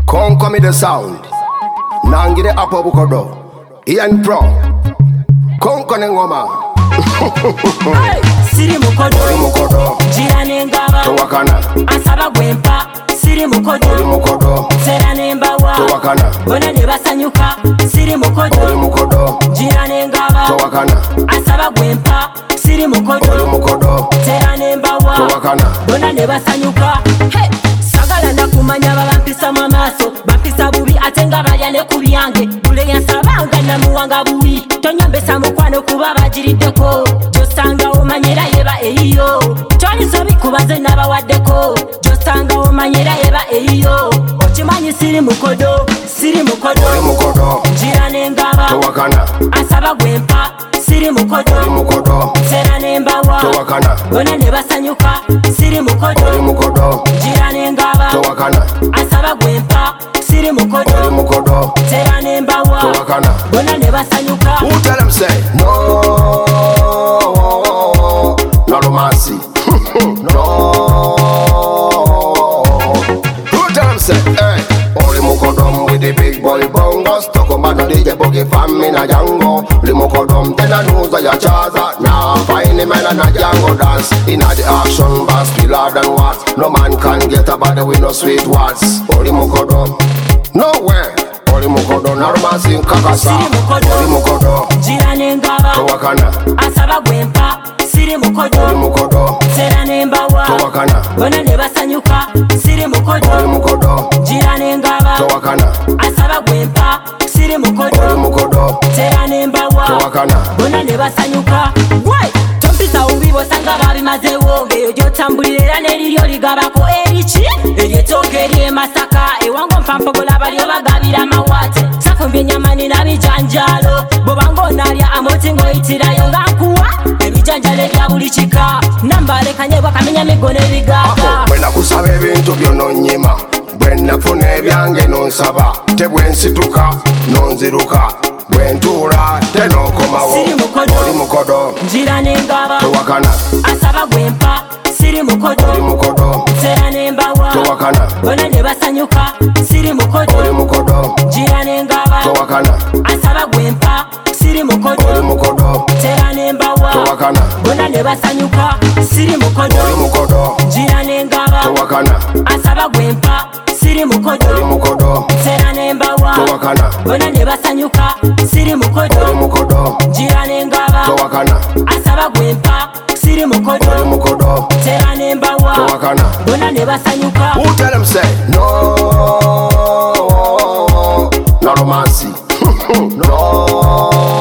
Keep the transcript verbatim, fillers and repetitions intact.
Conquer me the sound. Nangire Apo Bukodo. Ian Pro. Conquer Ngoma. Siri mukodo, mukodo, jirane ngaba, towakana, asaba gwempa. Siri mukodo, mukodo, serane mbawa, towakana, bona ne basanyuka. Siri mukodo, mukodo, jirane ngaba, towakana, asaba gwempa. Siri mukodo, mukodo, serane mbawa, towakana, bona ne basanyuka. Hey, sagala nakumanya babampisa mu maaso, bampisa bubi ate nga balya ne ku byange. Bule yansabanga namuwanga buwi, tonyambesa mukwano kuba bagiriddeko. Josanga omanyera yeba eyiyo, kyolisobi kubaze n'abawaddeko. Josanga omanyera yeba eyiyo, okimanyi siri mukodo, siri mukodo, mukodo, jirane ngaba, towakana, asaba gwempa. Siri mukodo, mukodo, serane mbawa, towakana, bona ne basanyuka. Siri mukodo, mukodo, jirane ngaba, towakana, asaba gwempa. Siri mukodo, mukodo, serane mbawa, towakana, bona ne basanyuka. Who tell them say no, no romancy, no. Who tell them say hey, only mukodom with the big boy bongos. Talk about the D J boogie fam in a Django. The mukodom then a news of your chaza. Now find the man and a Django dance. In a the action bass killer than what. No man can get about the with no sweet words. Only mukodom, nowhere. Only mukodo, no romancy in Kakasa. Siri mukodo, only mukodo, jirane ngaba, towakana, asaba gwempa. Siri mukodo, mukodo, serane mbawa, towakana, bona ne basanyuka. Siri mukodo, mukodo, jirane ngaba, towakana, asaba gwempa. Siri mukodo, mukodo, serane mbawa, towakana, bona ne basanyuka. Why? Tompisa ubibo sanga babimazewo, ngeyo gyotambulira era n'eriryo ligabako eriki. Eryetooke erye Masaka, ewango mpampogola balyo bagabira amawate. Safumbye ennyama nina bijanjalo, bw'obanga onaalya amoti ng'oyitirayo nga nkuwa. Ebijanjalo ebya buli kika, nambalekanye bwakamenya migo n'ebigaaga. bwe nakusaba ebintu by'ononyima, bwe nafuna ebyange nonsaba, tebwensituka nonziruka, bwe ntuula tenookomawo. Siri mukodo, oli mukodo, jirane ngaba, towakana, asaba gwempa. Siri mukodo, oli mukodo, serane mbawa, towakana, bona ne basanyuka. Siri oli mukodo, mukodo, jirane ngaba, towakana, asaba gwempa. Siri oli mukodo, mukodo, serane mbawa, towakana, bona ne basanyuka. Siri oli mukodo, mukodo, jirane ngaba, towakana, asaba gwempa. Siri oli mukodo, mukodo, serane mbawa, towakana, bona ne basanyuka. Siri oli mukodo, mukodo, jirane ngaba, towakana, asaba gwempa. Siri oli mukodo, mukodo, serane mbawa, towakana. bona ne basanyuka. Who tell them say no, no romancy, no.